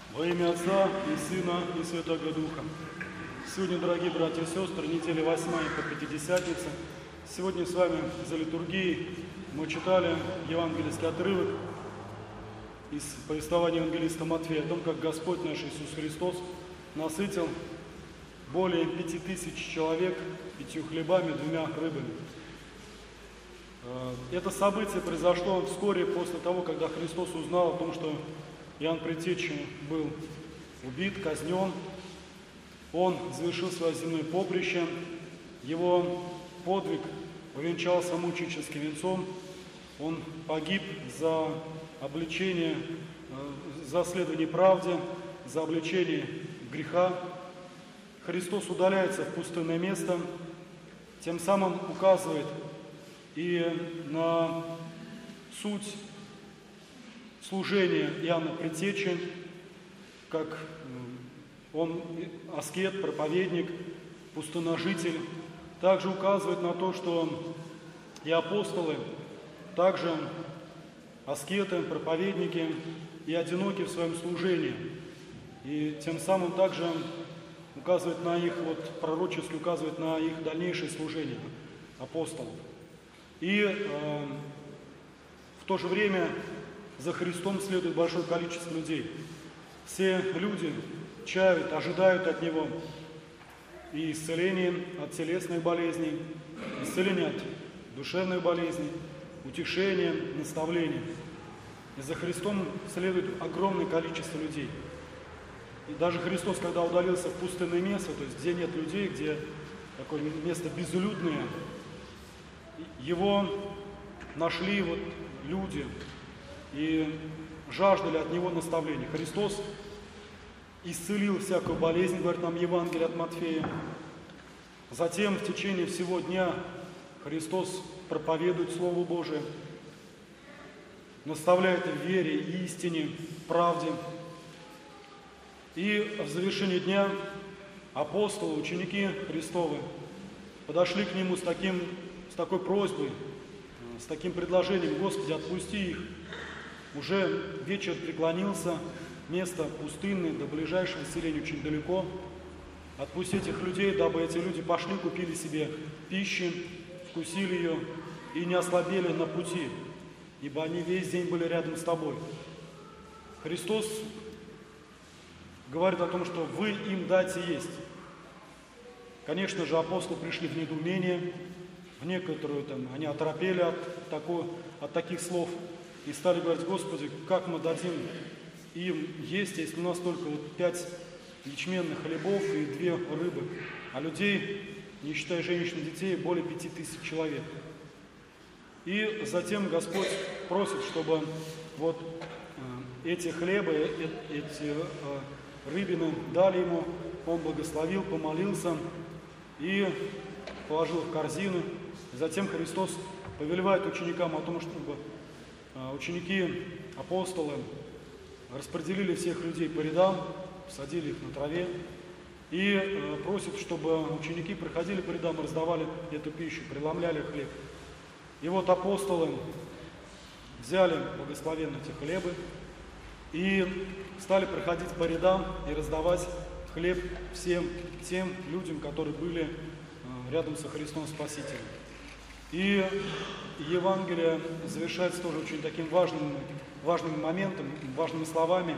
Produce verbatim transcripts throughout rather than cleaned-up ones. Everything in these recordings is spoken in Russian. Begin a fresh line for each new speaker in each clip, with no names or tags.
Во имя Отца и Сына и Святого Духа. Сегодня, дорогие братья и сестры, неделя восьмая по Пятидесятнице. Сегодня с вами за литургией мы читали евангельский отрывок из повествования евангелиста Матфея о том, как Господь наш Иисус Христос насытил более пяти тысяч человек пятью хлебами, двумя рыбами. Это событие произошло вскоре после того, когда Христос узнал о том, что Иоанн Предтеча был убит, казнен. Он завершил свое земное поприще. Его подвиг увенчался мученическим венцом. Он погиб за обличение, за следование правде, за обличение греха. Христос удаляется в пустынное место, тем самым указывает и на суть служения Иоанна Предтечи, как он аскет, проповедник, пустынножитель. Также указывает на то, что и апостолы, также аскеты, проповедники и одиноки в своем служении. И тем самым также указывает на их, вот пророчески указывает на их дальнейшее служение апостолов. И э, в то же время за Христом следует большое количество людей. Все люди чают, ожидают от Него и исцеления от телесных болезней, исцеления от душевных болезней, утешения, наставления. И за Христом следует огромное количество людей. И даже Христос, когда удалился в пустынное место, то есть где нет людей, где такое место безлюдное, Его нашли вот люди и жаждали от Него наставления. Христос исцелил всякую болезнь, говорит нам Евангелие от Матфея. Затем в течение всего дня Христос проповедует Слово Божие, наставляет в вере и истине, в правде. И в завершении дня апостолы, ученики Христовы подошли к Нему с, таким, с такой просьбой, с таким предложением: Господи, отпусти их. Уже вечер преклонился, место пустынное, до ближайшего селения очень далеко. Отпусти этих людей, дабы эти люди пошли, купили себе пищи, вкусили ее и не ослабели на пути, ибо они весь день были рядом с Тобой. Христос говорит о том, что вы им дайте есть. Конечно же, апостолы пришли в недоумение, в некоторую там, они оторопели от, такого, от таких слов и стали говорить: Господи, как мы дадим им есть, если у нас только вот пять ячменных хлебов и две рыбы, а людей, не считая женщин и детей, более пяти тысяч человек. И затем Господь просит, чтобы вот э, эти хлебы, э, эти э, рыбины дали ему, он благословил, помолился и положил в корзину. Затем Христос повелевает ученикам о том, чтобы ученики, апостолы распределили всех людей по рядам, посадили их на траве и просит, чтобы ученики проходили по рядам и раздавали эту пищу, преломляли хлеб. И вот апостолы взяли благословенно эти хлебы и стали проходить по рядам и раздавать хлеб всем тем людям, которые были рядом со Христом Спасителем. И Евангелие завершается тоже очень таким важным, важным моментом, важными словами.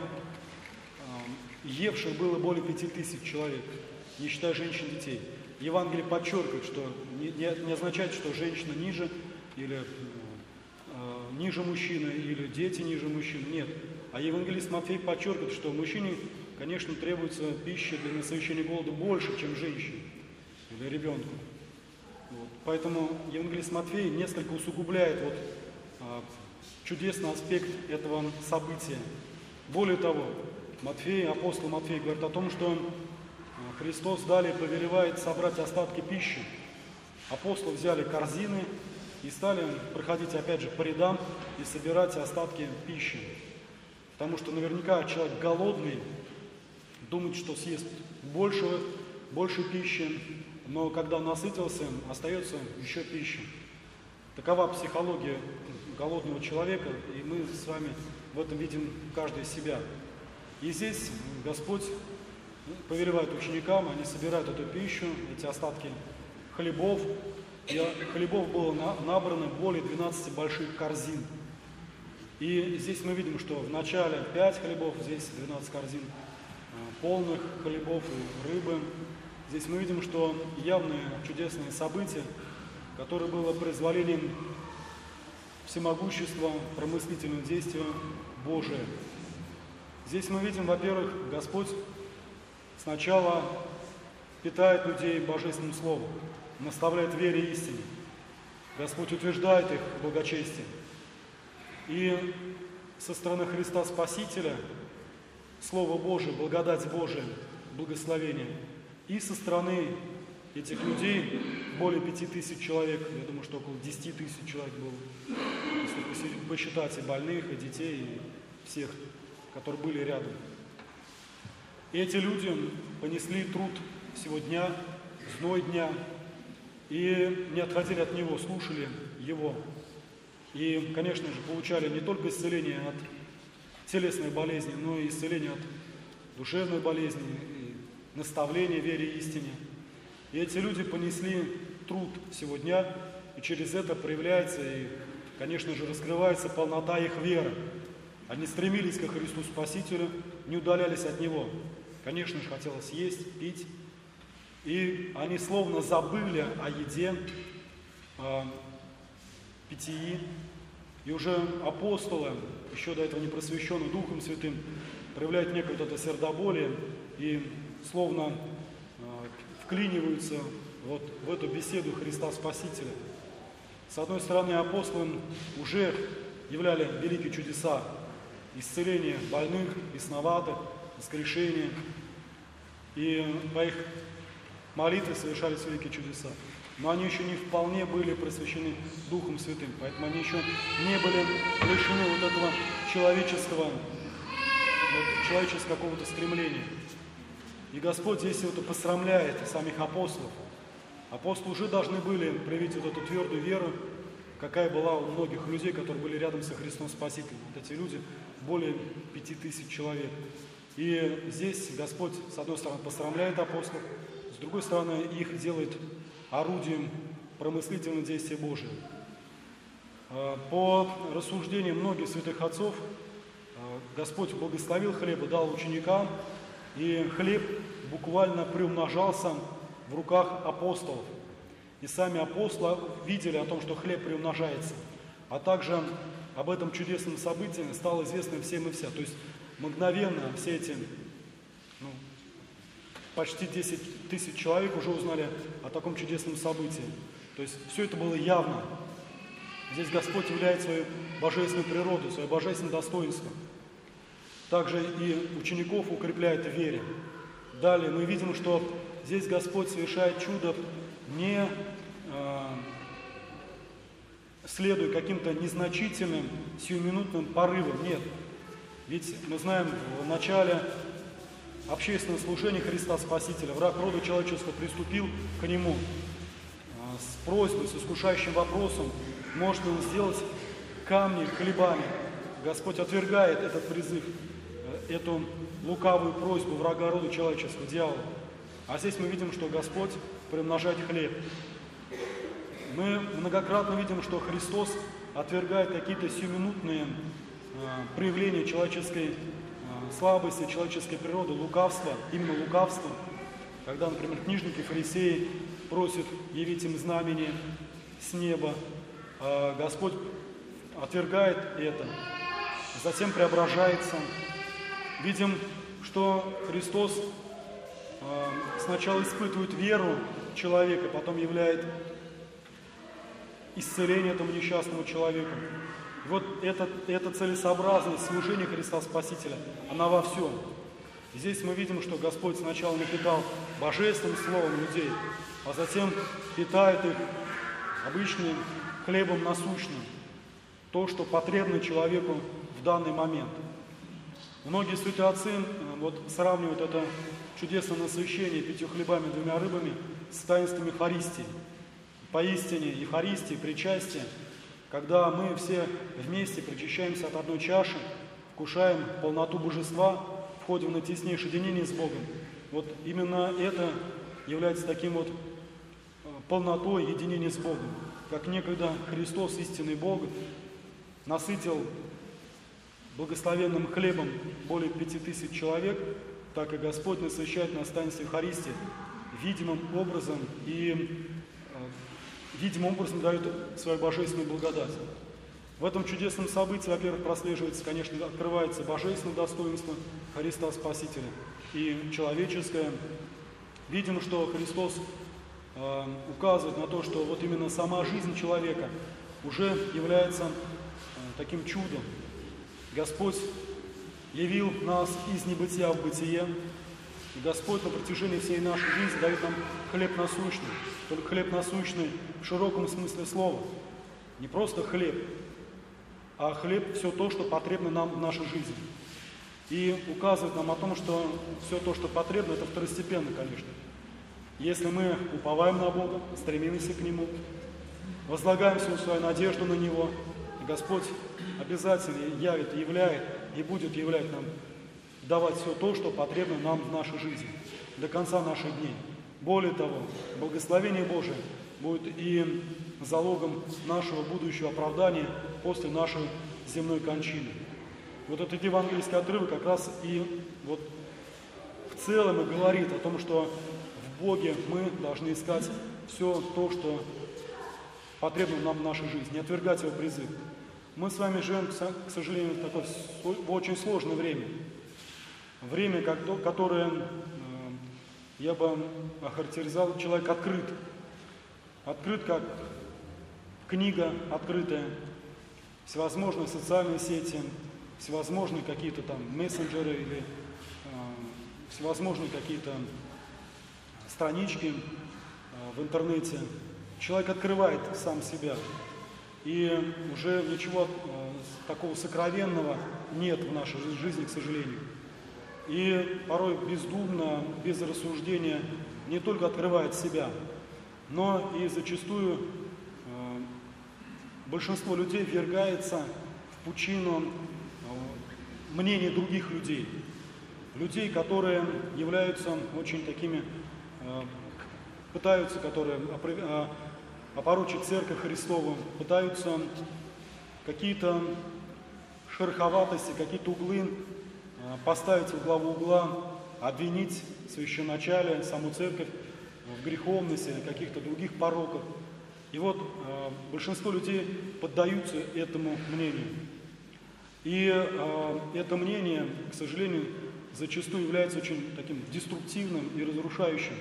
Евших было более пяти тысяч человек, не считая женщин и детей. Евангелие подчеркивает, что не, не, не означает, что женщина ниже, или э, ниже мужчины, или дети ниже мужчин. Нет. А евангелист Матфей подчеркивает, что мужчине, конечно, требуется пища для насыщения голода больше, чем женщине или ребенку. Вот. Поэтому евангелист Матфей несколько усугубляет вот, а, чудесный аспект этого события. Более того, Матфей, апостол Матфей говорит о том, что Христос далее повелевает собрать остатки пищи. Апостолы взяли корзины и стали проходить опять же по рядам и собирать остатки пищи. Потому что наверняка человек голодный думает, что съест больше, больше пищи, но когда насытился, остается еще пища. Такова психология голодного человека, и мы с вами в этом видим каждый себя. И здесь Господь повелевает ученикам, они собирают эту пищу, эти остатки хлебов. И хлебов было набрано более двенадцати больших корзин. И здесь мы видим, что в начале пять хлебов, здесь двенадцать корзин полных хлебов и рыбы. Здесь мы видим, что явные чудесные события, которое было произволением всемогущества, промыслительным действием Божия. Здесь мы видим, во-первых, Господь сначала питает людей Божественным Словом, наставляет в вере и истине. Господь утверждает их в благочестии. И со стороны Христа Спасителя Слово Божие, благодать Божия, благословение. И со стороны этих людей, более пяти тысяч человек, я думаю, что около десяти тысяч человек было, если посчитать и больных, и детей, и всех, которые были рядом. И эти люди понесли труд всего дня, зной дня, и не отходили от Него, слушали Его. И, конечно же, получали не только исцеление от телесной болезни, но и исцеление от душевной болезни, и наставление в вере и истине. И эти люди понесли труд всего дня, и через это проявляется и, конечно же, раскрывается полнота их веры. Они стремились ко Христу Спасителю, не удалялись от Него. Конечно же, хотелось есть, пить. И они словно забыли о еде, о питьи. И уже апостолы, еще до этого не просвещенные Духом Святым, проявляют некое вот это сердоболие и словно э, вклиниваются вот в эту беседу Христа Спасителя. С одной стороны, апостолы уже являли великие чудеса, исцеление больных, бесноватых, воскрешение. И по их молитве совершались великие чудеса. Но они еще не вполне были просвещены Духом Святым, поэтому они еще не были лишены вот этого человеческого, вот, человеческого какого-то стремления. И Господь здесь вот посрамляет самих апостолов. Апостолы уже должны были проявить вот эту твердую веру, какая была у многих людей, которые были рядом со Христом Спасителем. Вот эти люди, более пяти тысяч человек. И здесь Господь, с одной стороны, посрамляет апостолов, с другой стороны, их делает орудием промыслительного действия Божия. По рассуждениям многих святых отцов, Господь благословил хлеб и дал ученикам, и хлеб буквально приумножался в руках апостолов. И сами апостолы видели о том, что хлеб приумножается. А также об этом чудесном событии стало известно всем и вся. То есть мгновенно все эти ну, почти десять тысяч человек уже узнали о таком чудесном событии. То есть все это было явно. Здесь Господь являет свою божественную природу, свое божественное достоинство. Также и учеников укрепляет в вере. Далее мы видим, что здесь Господь совершает чудо не э, следуя каким-то незначительным, сиюминутным порывам. Нет. Ведь мы знаем, в начале общественного служения Христа Спасителя враг рода человеческого приступил к Нему э, с просьбой, с искушающим вопросом, может ли Он сделать камни хлебами. Господь отвергает этот призыв, э, эту лукавую просьбу врага рода человеческого, дьявола. А здесь мы видим, что Господь приумножает хлеб. Мы многократно видим, что Христос отвергает какие-то сиюминутные э, проявления человеческой э, слабости, человеческой природы, лукавства, именно лукавства. Когда, например, книжники, фарисеи просят явить им знамение с неба, э, Господь отвергает это, затем преображается. Видим, что Христос э, сначала испытывает веру человека, потом являет исцеление этому несчастному человеку. И вот эта, эта целесообразность служения Христа Спасителя, она во всем. И здесь мы видим, что Господь сначала напитал божественным словом людей, а затем питает их обычным хлебом насущным, то, что потребно человеку в данный момент. Многие святые отцы вот, сравнивают это чудесное насыщение пятью хлебами и двумя рыбами с таинством Евхаристии. Поистине, Евхаристия, причастие, когда мы все вместе причащаемся от одной чаши, вкушаем полноту божества, входим на теснейшее единение с Богом. Вот именно это является таким вот полнотой единения с Богом. Как некогда Христос, истинный Бог, насытил благословенным хлебом более пяти тысяч человек, так и Господь насыщает нас в таинстве Евхаристии видимым образом и видимым образом дает свою божественную благодать. В этом чудесном событии, во-первых, прослеживается, конечно, открывается божественное достоинство Христа Спасителя и человеческое. Видим, что Христос э, указывает на то, что вот именно сама жизнь человека уже является э, таким чудом. Господь явил нас из небытия в бытие. И Господь на протяжении всей нашей жизни дает нам хлеб насущный. Только хлеб насущный в широком смысле слова. Не просто хлеб, а хлеб – все то, что потребно нам в нашей жизни. И указывает нам о том, что все то, что потребно, это второстепенно, конечно. Если мы уповаем на Бога, стремимся к Нему, возлагаем всю свою надежду на Него, Господь обязательно явит, являет и будет являть нам, давать все то, что потребно нам в нашей жизни, до конца наших дней. Более того, благословение Божие будет и залогом нашего будущего оправдания после нашей земной кончины. Вот этот евангельский отрывок как раз и вот в целом и говорит о том, что в Боге мы должны искать все то, что потребно нам в нашей жизни, не отвергать Его призыв. Мы с вами живем, к сожалению, в такое в очень сложное время. Время, которое я бы охарактеризовал, человек открыт. Открыт как книга открытая, всевозможные социальные сети, всевозможные какие-то там мессенджеры или э, всевозможные какие-то странички э, в интернете. Человек открывает сам себя. И уже ничего э, такого сокровенного нет в нашей жизни, к сожалению. И порой бездумно, без рассуждения не только открывает себя, но и зачастую э, большинство людей ввергается в пучину э, мнений других людей. Людей, которые являются очень такими, э, пытаются, которые э, опорочить Церковь Христову, пытаются какие-то шероховатости, какие-то углы э, поставить в главу угла, обвинить священначалие, саму Церковь в греховности или каких-то других пороках. И вот э, большинство людей поддаются этому мнению. И э, это мнение, к сожалению, зачастую является очень таким деструктивным и разрушающим.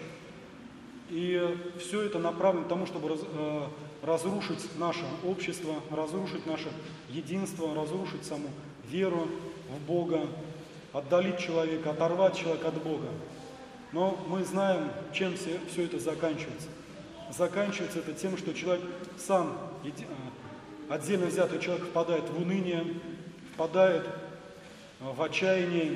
И все это направлено к тому, чтобы раз, э, разрушить наше общество, разрушить наше единство, разрушить саму веру в Бога, отдалить человека, оторвать человека от Бога. Но мы знаем, чем все, все это заканчивается. Заканчивается это тем, что человек сам, отдельно взятый человек, впадает в уныние, впадает в отчаяние,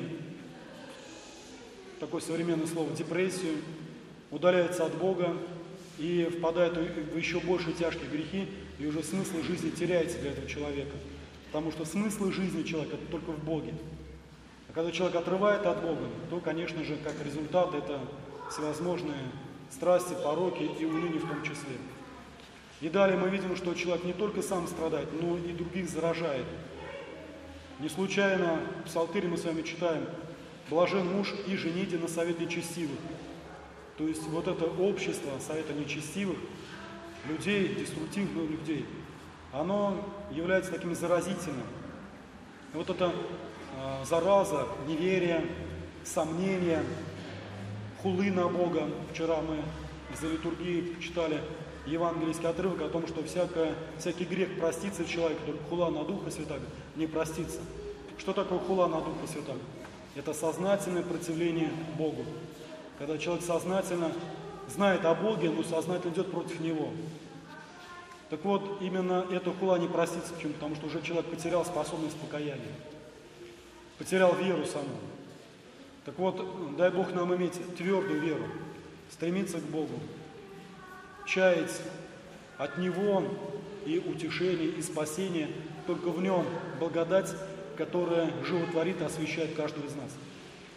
такое современное слово, депрессию, удаляется от Бога и впадает в еще большие тяжкие грехи, и уже смысл жизни теряется для этого человека. Потому что смысл жизни человека – это только в Боге. А когда человек отрывает от Бога, то, конечно же, как результат, это всевозможные страсти, пороки и уныние в том числе. И далее мы видим, что человек не только сам страдает, но и других заражает. Не случайно в Псалтире мы с вами читаем: «Блажен муж и жените на совет нечестивых». То есть вот это общество совета нечестивых, людей, деструктивных людей, оно является таким заразительным. И вот эта э, зараза, неверие, сомнения, хулы на Бога. Вчера мы за литургией читали евангельский отрывок о том, что всякое, всякий грех простится человеку, только хула на Духа Святаго не простится. Что такое хула на Духа Святаго? Это сознательное противление Богу. Когда человек сознательно знает о Боге, но сознательно идет против Него. Так вот, именно эта хула не простится. Почему? Потому что уже человек потерял способность покаяния. Потерял веру саму. Так вот, дай Бог нам иметь твердую веру, стремиться к Богу, чаять от Него и утешение, и спасение. Только в Нем благодать, которая животворит и освящает каждого из нас.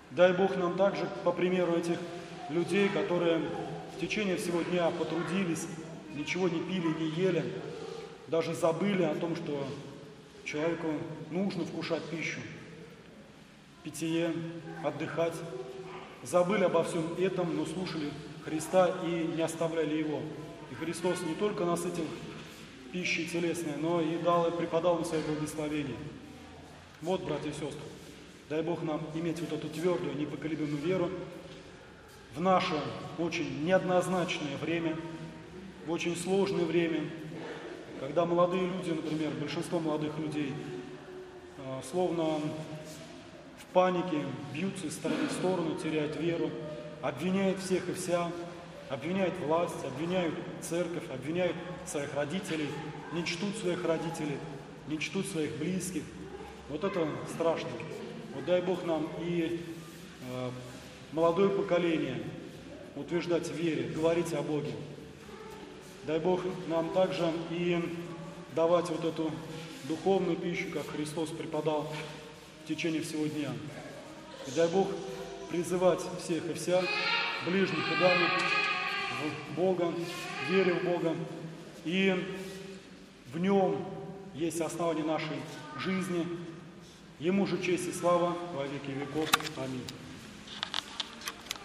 Дай Бог нам также, по примеру этих людей, которые в течение всего дня потрудились, ничего не пили, не ели, даже забыли о том, что человеку нужно вкушать пищу, питье, отдыхать. Забыли обо всем этом, но слушали Христа и не оставляли Его. И Христос не только насытил пищей телесной, но и дал и преподал нам свое благословение. Вот, братья и сестры, дай Бог нам иметь вот эту твердую, непоколебимую веру в наше очень неоднозначное время, в очень сложное время, когда молодые люди, например, большинство молодых людей, словно в панике бьются из стороны в сторону, теряют веру, обвиняют всех и вся, обвиняют власть, обвиняют церковь, обвиняют своих родителей, не чтут своих родителей, не чтут своих близких. Вот это страшно. Вот дай Бог нам и э, молодое поколение утверждать в вере, говорить о Боге. Дай Бог нам также и давать вот эту духовную пищу, как Христос преподал в течение всего дня. И дай Бог призывать всех и вся, ближних и дальних, в Бога, вере в Бога. И в Нем есть основание нашей жизни. Ему же честь и слава во веки веков. Аминь.